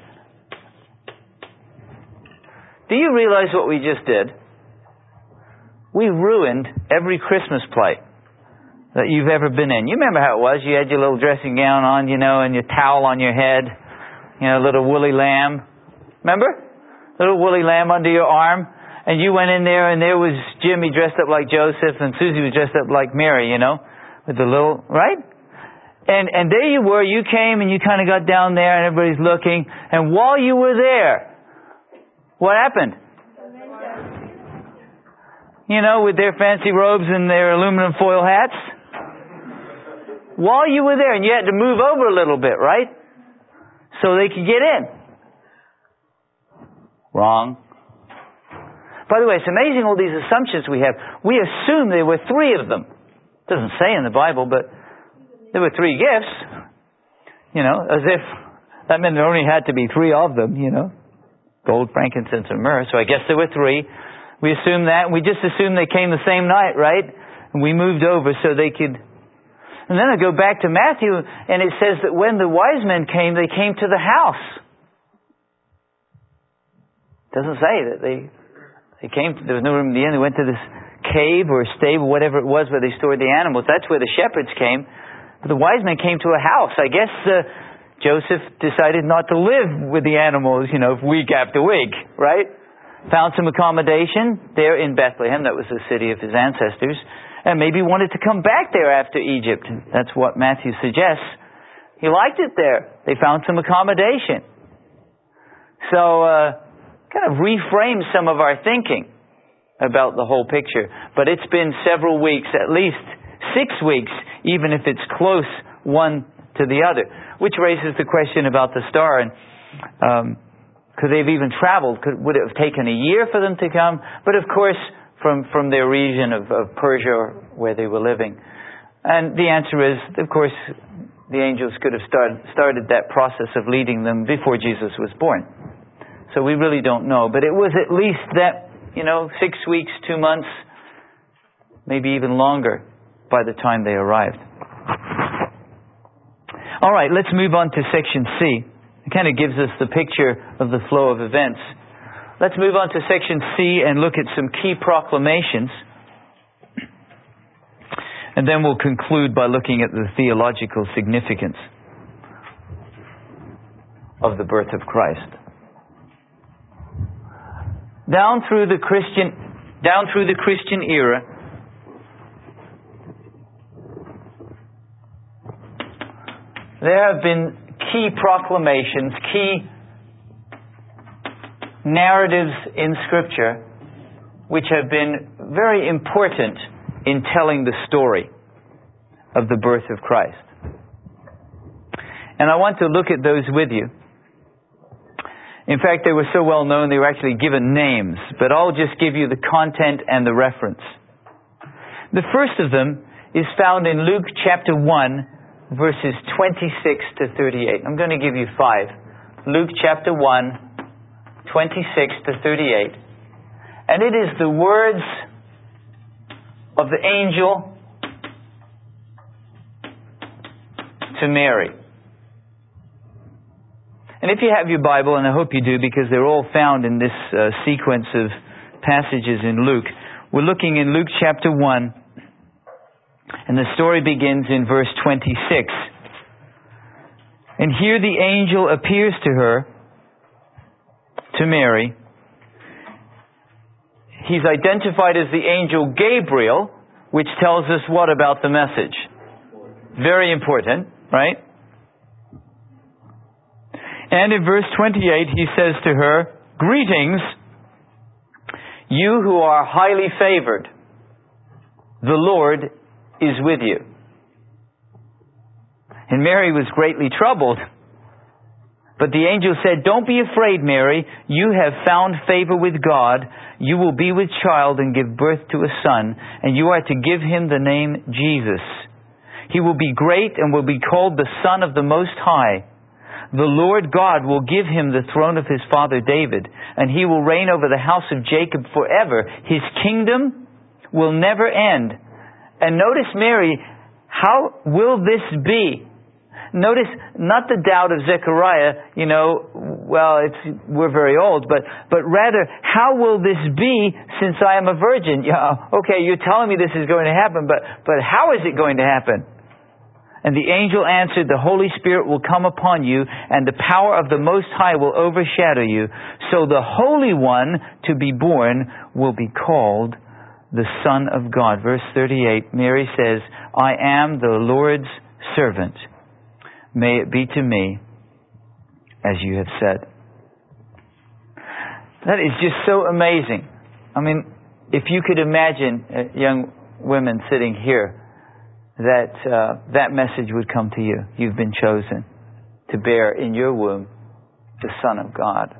Do you realize what we just did? We ruined every Christmas play that you've ever been in. You remember how it was. You had your little dressing gown on, and your towel on your head. Little woolly lamb. Remember? Little woolly lamb under your arm. And you went in there, and there was Jimmy dressed up like Joseph, and Susie was dressed up like Mary, with the little, right? And there you were. You came, and you kind of got down there, and everybody's looking. And while you were there, what happened? With their fancy robes and their aluminum foil hats. While you were there, and you had to move over a little bit, right? So they could get in. Wrong. By the way, it's amazing all these assumptions we have. We assume there were 3 of them. It doesn't say in the Bible, but there were 3 gifts. As if that meant there only had to be 3 of them, Gold, frankincense, and myrrh. So I guess there were 3. We assume that. We just assumed they came the same night, right? And we moved over so they could... And then I go back to Matthew, and it says that when the wise men came, they came to the house. It doesn't say that they came, there was no room in the inn. They went to this cave or stable, whatever it was, where they stored the animals. That's where the shepherds came. But the wise men came to a house. I guess Joseph decided not to live with the animals, week after week, right? Found some accommodation there in Bethlehem. That was the city of his ancestors. And maybe wanted to come back there after Egypt. That's what Matthew suggests. He liked it there. They found some accommodation. So, kind of reframe some of our thinking about the whole picture. But it's been several weeks, at least 6 weeks, even if it's close one to the other. Which raises the question about the star. And could they have even traveled? Would it have taken a year for them to come? But of course, from their region of Persia where they were living. And the answer is, of course, the angels could have started that process of leading them before Jesus was born. So we really don't know. But it was at least that, 6 weeks, 2 months, maybe even longer by the time they arrived. All right, let's move on to section C. It kind of gives us the picture of the flow of events. Let's move on to section C and look at some key proclamations. And then we'll conclude by looking at the theological significance of the birth of Christ. Down through the Christian era, there have been key proclamations, key narratives in Scripture which have been very important in telling the story of the birth of Christ. And I want to look at those with you. In fact, they were so well known they were actually given names, but I'll just give you the content and the reference. The first of them is found in Luke chapter 1, verses 26 to 38. I'm going to give you 5. Luke chapter 1, 26 to 38. And it is the words of the angel to Mary. And if you have your Bible, and I hope you do because they're all found in this sequence of passages in Luke, we're looking in Luke chapter 1, and the story begins in verse 26. And here the angel appears to her, to Mary. He's identified as the angel Gabriel, which tells us what about the message? Very important, right? And in verse 28, he says to her, "Greetings, you who are highly favored. The Lord is with you." And Mary was greatly troubled. But the angel said, "Don't be afraid, Mary. You have found favor with God. You will be with child and give birth to a son, and you are to give him the name Jesus. He will be great and will be called the Son of the Most High. The Lord God will give him the throne of his father David, and he will reign over the house of Jacob forever. His kingdom will never end. And notice, Mary, how will this be? Notice, not the doubt of Zechariah, we're very old, but rather, how will this be since I am a virgin? Okay, you're telling me this is going to happen, but how is it going to happen? And the angel answered, the Holy Spirit will come upon you, and the power of the Most High will overshadow you. So the Holy One to be born will be called the Son of God. Verse 38, Mary says, I am the Lord's servant. May it be to me as you have said. That is just so amazing. I mean, if you could imagine young women sitting here, that message would come to you. You've been chosen to bear in your womb the Son of God.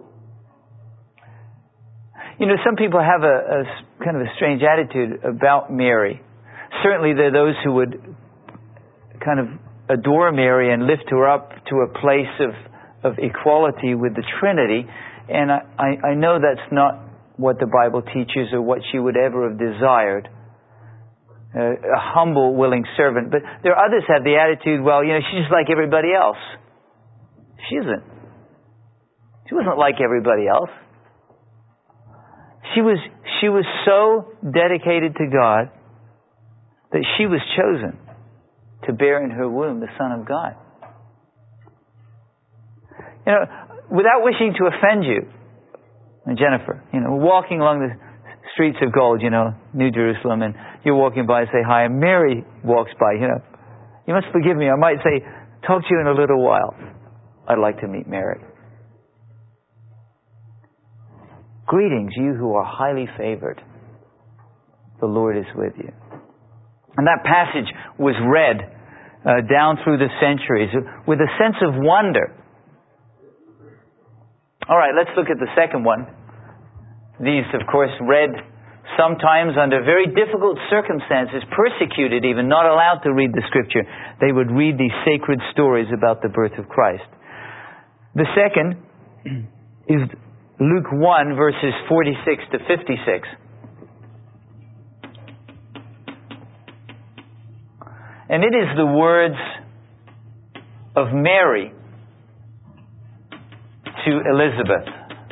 Some people have a kind of a strange attitude about Mary. Certainly there are those who would kind of adore Mary and lift her up to a place of equality with the Trinity. And I know that's not what the Bible teaches or what she would ever have desired. A humble, willing servant. But there are others who have the attitude, she's just like everybody else. She isn't. She wasn't like everybody else. She was so dedicated to God that she was chosen to bear in her womb the Son of God. Without wishing to offend you, Jennifer, walking along the streets of gold, New Jerusalem, and you're walking by and say hi, and Mary walks by, you must forgive me. I might say, talk to you in a little while. I'd like to meet Mary. Greetings, you who are highly favored. The Lord is with you. And that passage was read down through the centuries with a sense of wonder. All right, let's look at the second one. These, of course, read sometimes under very difficult circumstances, persecuted even, not allowed to read the Scripture. They would read these sacred stories about the birth of Christ. The second is Luke 1, verses 46 to 56. And it is the words of Mary to Elizabeth.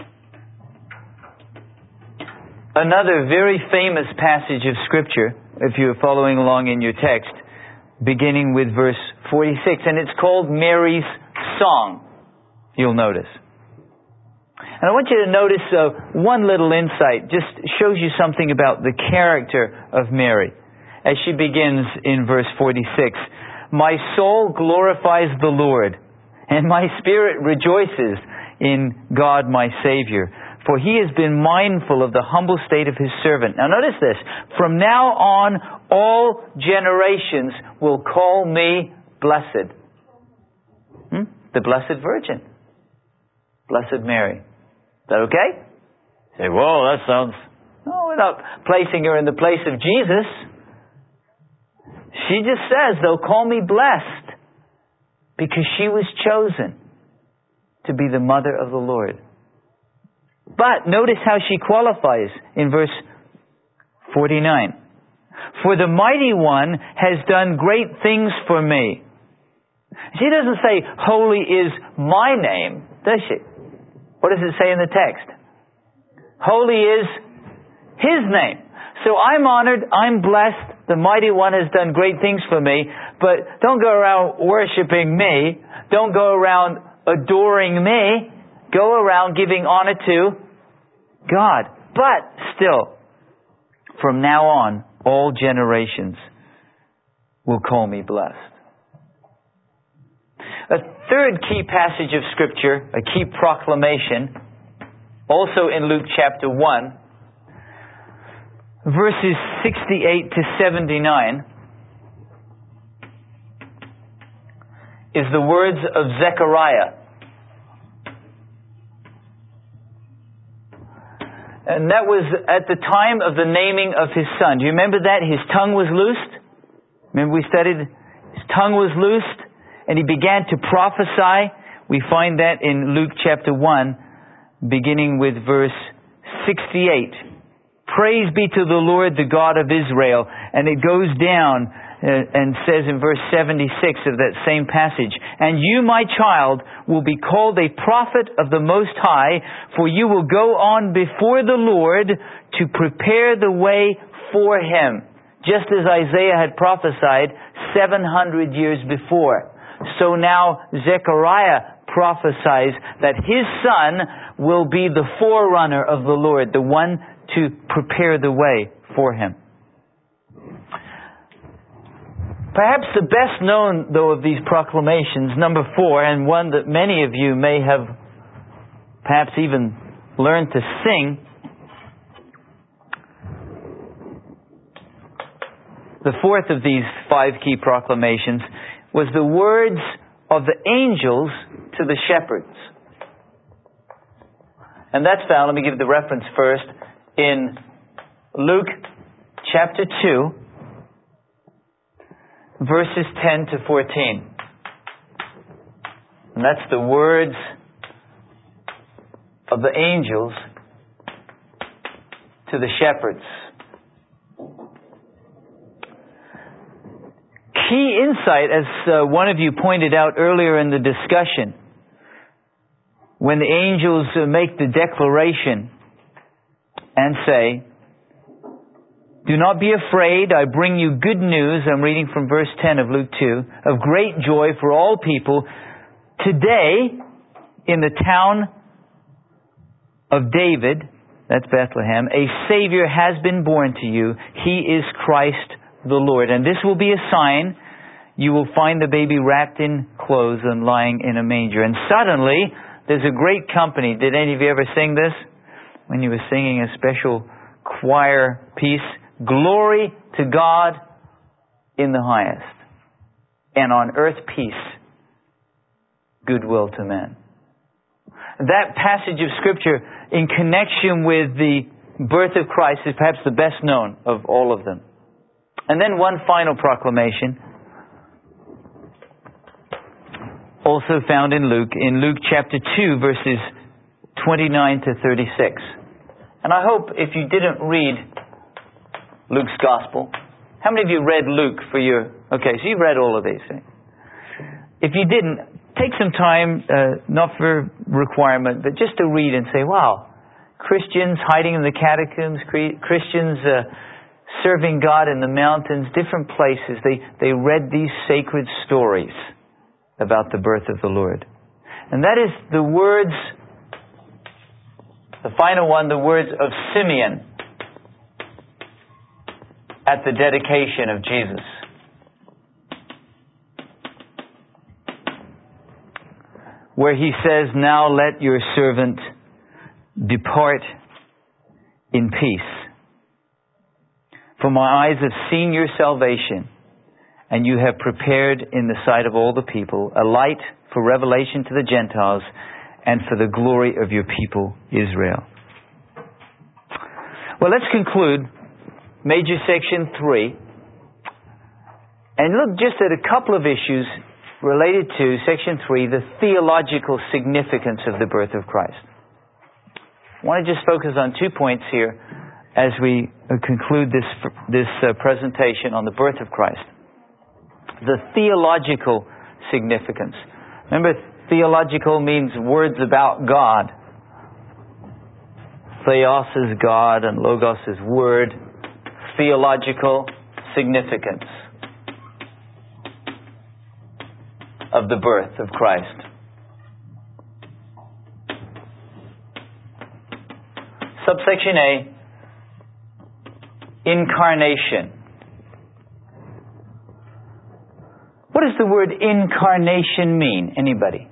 Another very famous passage of Scripture, if you're following along in your text, beginning with verse 46. And it's called Mary's Song, you'll notice. And I want you to notice one little insight, just shows you something about the character of Mary. As she begins in verse 46, my soul glorifies the Lord, and my spirit rejoices in God my Savior. For He has been mindful of the humble state of His servant. Now notice this. From now on, all generations will call me blessed. The Blessed Virgin. Blessed Mary. Is that okay? Say, whoa, that sounds... No, we're not placing her in the place of Jesus. She just says, they'll call me blessed because she was chosen to be the mother of the Lord. But notice how she qualifies in verse 49. For the Mighty One has done great things for me. She doesn't say, holy is my name, does she? What does it say in the text? Holy is His name. So I'm honored, I'm blessed, the Mighty One has done great things for me, but don't go around worshiping me, don't go around adoring me, go around giving honor to God. But still, from now on, all generations will call me blessed. A third key passage of Scripture, a key proclamation, also in Luke chapter 1, verses 68 to 79, is the words of Zechariah. And that was at the time of the naming of his son. Do you remember that? His tongue was loosed. Remember we studied tongue was loosed and he began to prophesy. We find that in Luke chapter 1, beginning with verse 68. Praise be to the Lord, the God of Israel. And it goes down and says in verse 76 of that same passage, and you, my child, will be called a prophet of the Most High, for you will go on before the Lord to prepare the way for Him, just as Isaiah had prophesied 700 years before. So now Zechariah prophesies that his son will be the forerunner of the Lord, the one to prepare the way for Him. Perhaps the best known, though, of these proclamations, number 4, and one that many of you may have perhaps even learned to sing, the fourth of these 5 key proclamations was the words of the angels to the shepherds. And that's found, let me give the reference first, in Luke chapter 2, verses 10 to 14. And that's the words of the angels to the shepherds. Key insight, as one of you pointed out earlier in the discussion, when the angels make the declaration and say, do not be afraid, I bring you good news. I'm reading from verse 10 of Luke 2, of great joy for all people. Today, in the town of David, that's Bethlehem, a Savior has been born to you. He is Christ the Lord. And this will be a sign. You will find the baby wrapped in clothes and lying in a manger. And suddenly, there's a great company. Did any of you ever sing this? When you were singing a special choir piece. Glory to God in the highest, and on earth peace, goodwill to men. That passage of Scripture in connection with the birth of Christ is perhaps the best known of all of them. And then one final proclamation, also found in Luke chapter 2, verses 29 to 36. And I hope if you didn't read Luke's Gospel. How many of you read Luke for your... Okay, so you've read all of these things. If you didn't, take some time, not for requirement, but just to read and say, wow, Christians hiding in the catacombs, Christians serving God in the mountains, different places, they read these sacred stories about the birth of the Lord. And that is the words, the final one, the words of Simeon at the dedication of Jesus. Where he says, now let your servant depart in peace. For my eyes have seen your salvation, and you have prepared in the sight of all the people a light for revelation to the Gentiles and for the glory of your people Israel. Well, let's conclude Major Section 3, and look just at a couple of issues related to Section 3, the theological significance of the birth of Christ. I want to just focus on 2 points here as we conclude this presentation on the birth of Christ. The theological significance. Remember, theological means words about God. Theos is God and Logos is Word. Theological significance of the birth of Christ. Subsection A, incarnation. What does the word incarnation mean? Anybody?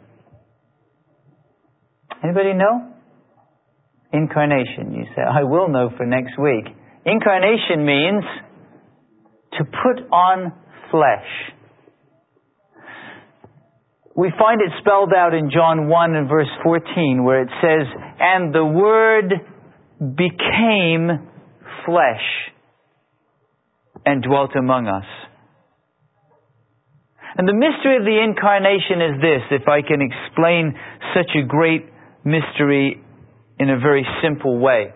Anybody know? Incarnation. You say, I will know for next week. Incarnation means to put on flesh. We find it spelled out in John 1 and verse 14 where it says, and the Word became flesh and dwelt among us. And the mystery of the incarnation is this, if I can explain such a great mystery in a very simple way.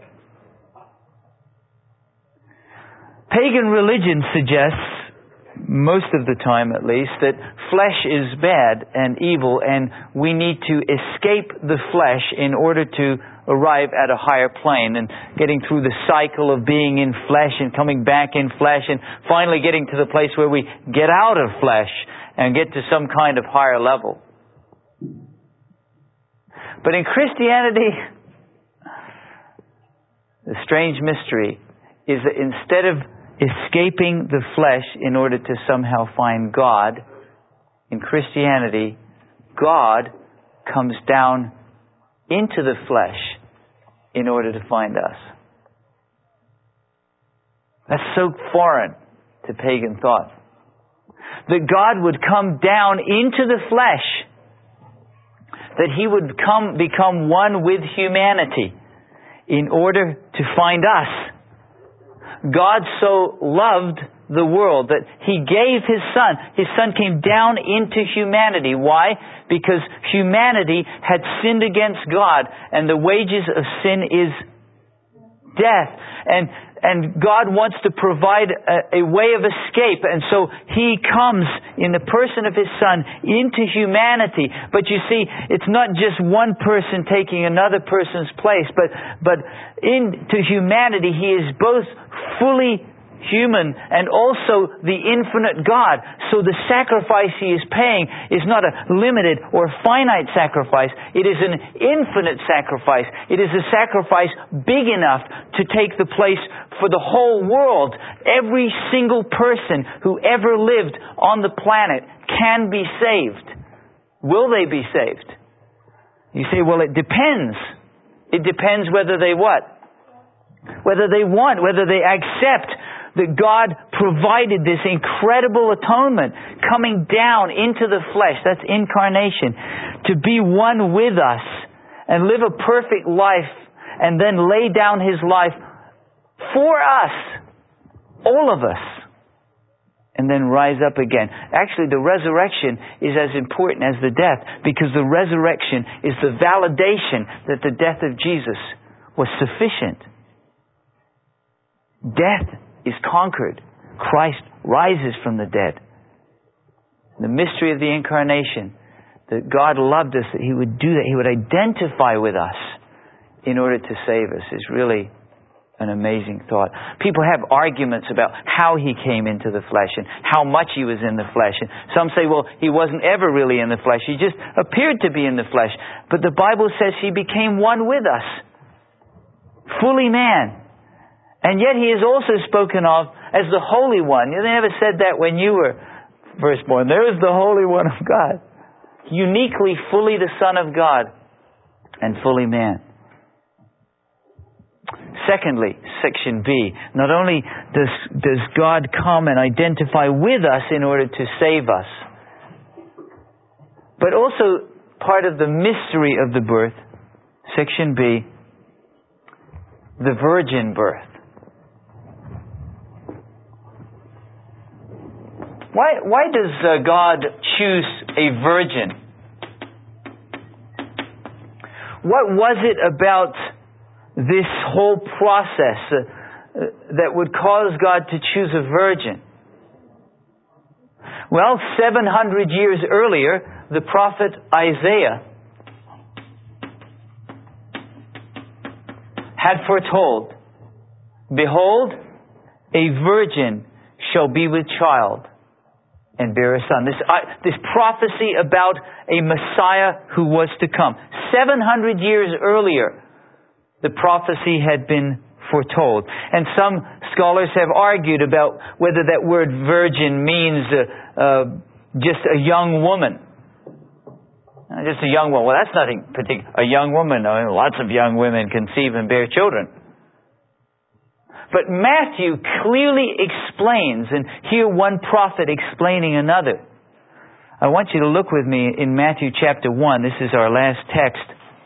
Pagan religion suggests, most of the time at least, that flesh is bad and evil and we need to escape the flesh in order to arrive at a higher plane and getting through the cycle of being in flesh and coming back in flesh and finally getting to the place where we get out of flesh and get to some kind of higher level. But in Christianity, the strange mystery is that instead of escaping the flesh in order to somehow find God, in Christianity, God comes down into the flesh in order to find us. That's so foreign to pagan thought. That God would come down into the flesh, that He would become one with humanity in order to find us. God so loved the world that He gave His Son. His Son came down into humanity. Why? Because humanity had sinned against God, and the wages of sin is death. And God wants to provide a way of escape. And so He comes in the person of His Son into humanity. But you see, it's not just one person taking another person's place, but into humanity He is both fully human and also the infinite God. So the sacrifice He is paying is not a limited or finite sacrifice. It is an infinite sacrifice. It is a sacrifice big enough to take the place for the whole world. Every single person who ever lived on the planet can be saved. Will they be saved? You say, well, it depends. It depends whether they what? Whether they want, whether they accept that God provided this incredible atonement coming down into the flesh. That's incarnation. To be one with us and live a perfect life and then lay down His life for us, all of us, and then rise up again. Actually, the resurrection is as important as the death, because the resurrection is the validation that the death of Jesus was sufficient. Death is conquered. Christ rises from the dead. The mystery of the incarnation, that God loved us, that He would do that, He would identify with us in order to save us, is really an amazing thought. People have arguments about how He came into the flesh and how much He was in the flesh. And some say, well, He wasn't ever really in the flesh. He just appeared to be in the flesh. But the Bible says He became one with us. Fully man. And yet He is also spoken of as the Holy One. They never said that when you were first born. There is the Holy One of God. Uniquely, fully the Son of God and fully man. Secondly, section B, not only does God come and identify with us in order to save us, but also part of the mystery of the birth, section B, the virgin birth. Why does God choose a virgin? What was it about this whole process that would cause God to choose a virgin? Well, 700 years earlier, the prophet Isaiah had foretold, "Behold, a virgin shall be with child and bear a son." This prophecy about a Messiah who was to come. 700 years earlier, the prophecy had been foretold. And some scholars have argued about whether that word virgin means just a young woman. Just a young woman. Well, that's nothing particular. A young woman, lots of young women conceive and bear children. But Matthew clearly explains, and here one prophet explaining another. I want you to look with me in Matthew chapter 1. This is our last text.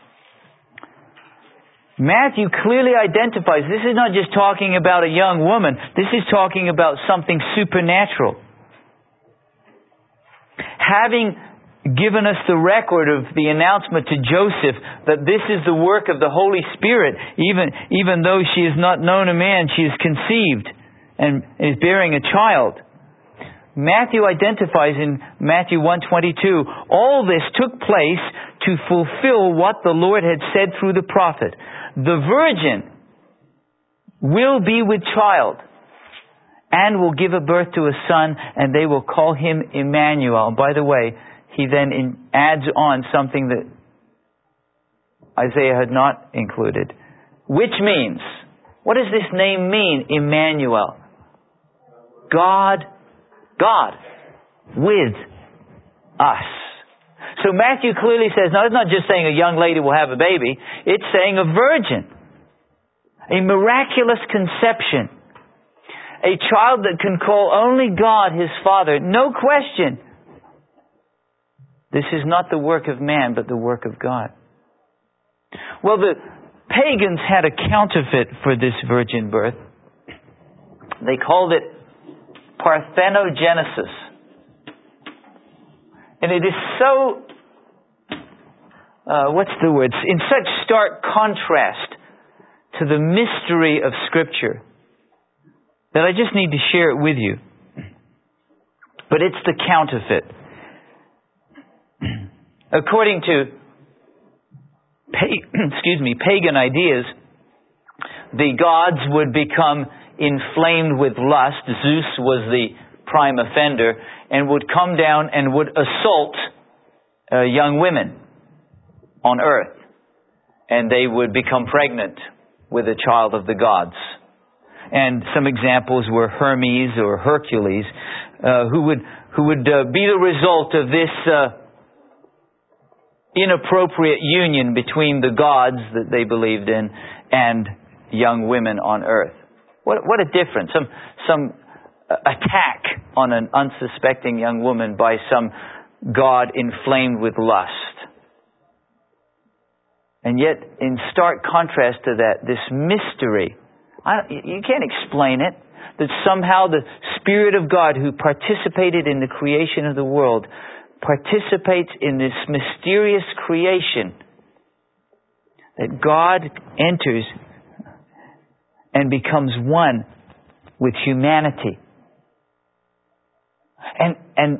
Matthew clearly identifies, this is not just talking about a young woman. This is talking about something supernatural. having given us the record of the announcement to Joseph that this is the work of the Holy Spirit, even though she has not known a man, she is conceived and is bearing a child. Matthew identifies in Matthew 1:22, all this took place to fulfill what the Lord had said through the prophet. The virgin will be with child and will give a birth to a son, and they will call him Emmanuel. And by the way, he then adds on something that Isaiah had not included. Which means, what does this name mean, Emmanuel? God with us. So Matthew clearly says, no, it's not just saying a young lady will have a baby. It's saying a virgin. A miraculous conception. A child that can call only God his Father. No question. This is not the work of man, but the work of God. Well, the pagans had a counterfeit for this virgin birth. They called it parthenogenesis. And it is so, in such stark contrast to the mystery of Scripture that I just need to share it with you. But it's the counterfeit. According to pagan ideas, the gods would become inflamed with lust. Zeus was the prime offender, and would come down and would assault young women on earth. And they would become pregnant with a child of the gods. And some examples were Hermes or Hercules, who would be the result of this inappropriate union between the gods that they believed in and young women on earth. What a difference. Some attack on an unsuspecting young woman by some god inflamed with lust. And yet, in stark contrast to that, this mystery, you can't explain it, that somehow the Spirit of God who participated in the creation of the world participates in this mysterious creation, that God enters and becomes one with humanity. And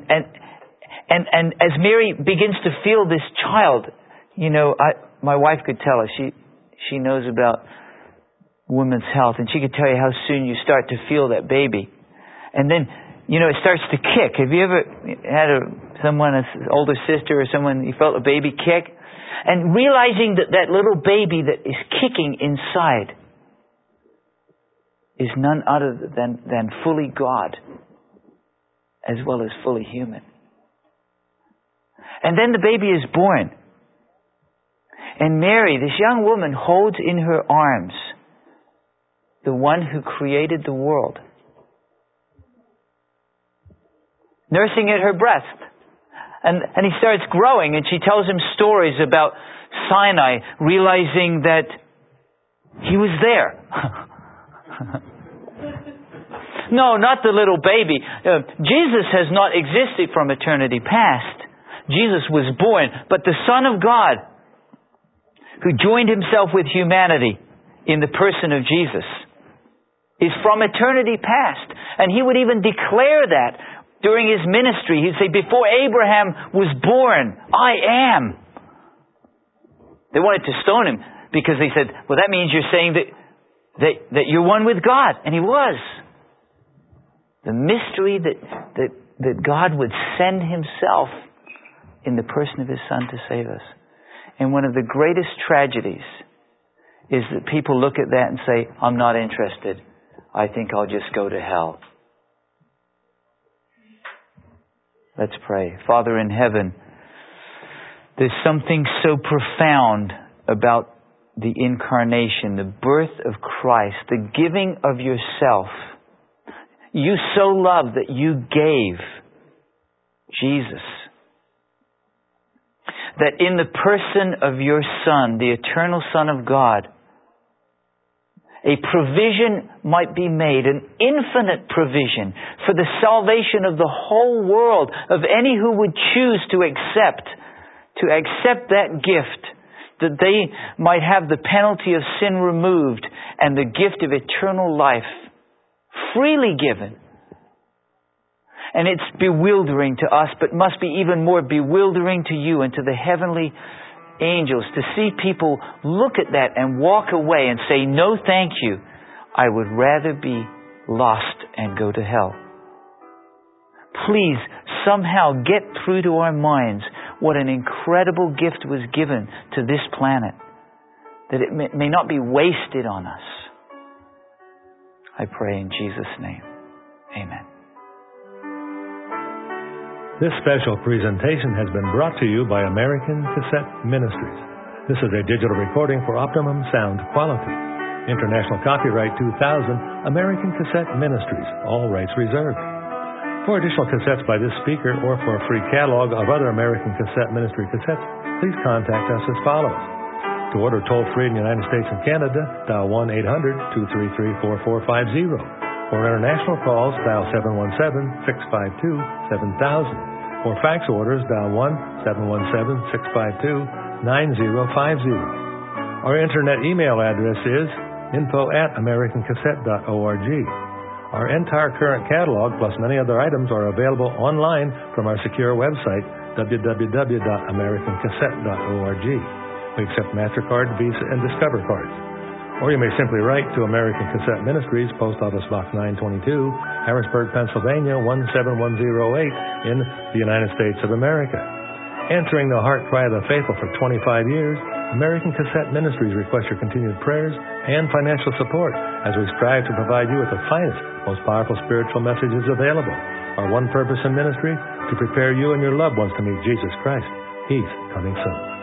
as Mary begins to feel this child, my wife could tell us, she knows about women's health, and she could tell you how soon you start to feel that baby. And then, it starts to kick. Have you ever had an older sister or someone, you felt a baby kick? And realizing that little baby that is kicking inside is none other than fully God, as well as fully human. And then the baby is born. And Mary, this young woman, holds in her arms the one who created the world, nursing at her breast. And he starts growing, and she tells him stories about Sinai, realizing that he was there. No, not the little baby. Jesus has not existed from eternity past. Jesus was born, but the Son of God, who joined himself with humanity in the person of Jesus, is from eternity past. And he would even declare that during his ministry. He'd say, before Abraham was born, I am. They wanted to stone him because they said, well, that means you're saying that you're one with God. And he was. The mystery that God would send himself in the person of his Son to save us. And one of the greatest tragedies is that people look at that and say, I'm not interested. I think I'll just go to hell. Let's pray. Father in heaven, there's something so profound about the incarnation, the birth of Christ, the giving of yourself. You so loved that you gave Jesus. That in the person of your Son, the eternal Son of God, a provision might be made, an infinite provision for the salvation of the whole world, of any who would choose to accept that gift, that they might have the penalty of sin removed and the gift of eternal life freely given. And it's bewildering to us, but must be even more bewildering to you and to the heavenly angels to see people look at that and walk away and say, no, thank you. I would rather be lost and go to hell. Please somehow get through to our minds what an incredible gift was given to this planet, that it may not be wasted on us. I pray in Jesus' name. Amen. This special presentation has been brought to you by American Cassette Ministries. This is a digital recording for optimum sound quality. International copyright 2000, American Cassette Ministries, all rights reserved. For additional cassettes by this speaker or for a free catalog of other American Cassette Ministry cassettes, please contact us as follows. To order toll-free in the United States and Canada, dial 1-800-233-4450. For international calls, dial 717-652-7000. For fax orders, dial 1-717-652-9050. Our internet email address is info@americancassette.org. Our entire current catalog, plus many other items, are available online from our secure website, www.americancassette.org. We accept MasterCard, Visa, and Discover cards. Or you may simply write to American Cassette Ministries, Post Office Box 922, Harrisburg, Pennsylvania, 17108 in the United States of America. Answering the heart cry of the faithful for 25 years, American Cassette Ministries requests your continued prayers and financial support as we strive to provide you with the finest, most powerful spiritual messages available. Our one purpose in ministry, to prepare you and your loved ones to meet Jesus Christ. He's coming soon.